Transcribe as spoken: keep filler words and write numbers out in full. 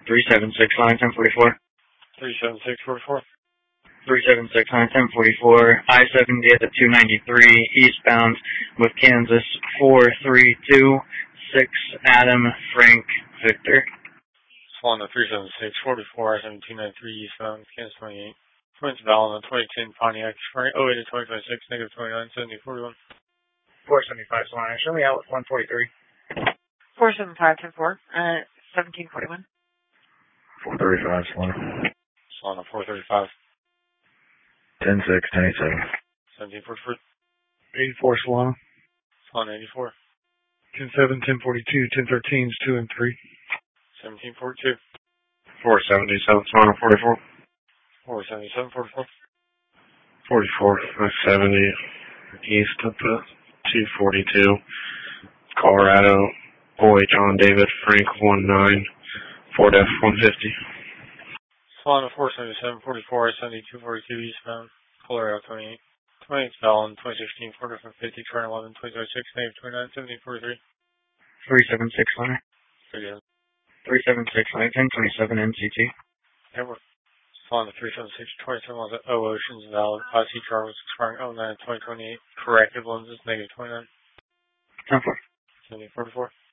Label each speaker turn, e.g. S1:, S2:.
S1: three seven six line ten forty-four.
S2: three seven six four four.
S1: three seven six line ten forty-four. I seventy at the two ninety-three eastbound with Kansas four three two six Adam Frank Victor.
S2: Swan to three seven six four four. I seventy two ninety-three eastbound Kansas twenty-eight. Twins Val on the twenty ten Pontiac Sprint oh eight to twenty twenty-six negative twenty-nine seventy forty-one.
S1: four seventy-five Swan. Show me out with one forty-three.
S3: four seven five ten four. Uh, seventeen forty-one.
S4: four thirty-five Swan.
S2: Swan to four thirty-five.
S4: ten six ten eighty-seven.
S2: seventeen forty-four.
S5: eighty-four Solana.
S2: Solana eighty-four.
S5: ten seven, ten forty-two, ten thirteen is two and three.
S2: seventeen forty-two.
S4: four seventy-seven Solana forty-four.
S2: four seventy-seven forty-four.
S4: forty-four five seventy east of the two forty-two. Colorado O H on David Frank one nine. Ford F one fifty.
S2: Solana four seventy-seven forty-four. I seventy-two forty-two eastbound. Colorado twenty-eight. twenty-eight Val in twenty sixteen Ford F one fifty. Trent eleven twenty twenty-six negative twenty-nine seventeen forty-three.
S1: three seven six line.
S2: three
S1: seven six line ten twenty-seven N C T.
S2: Edward. Solana three seven six twenty-seven was at O Oceans Valid. I C car was expiring oh nine twenty twenty-eight. Corrective lenses negative twenty-nine.
S1: ten four.
S2: seventy forty-four.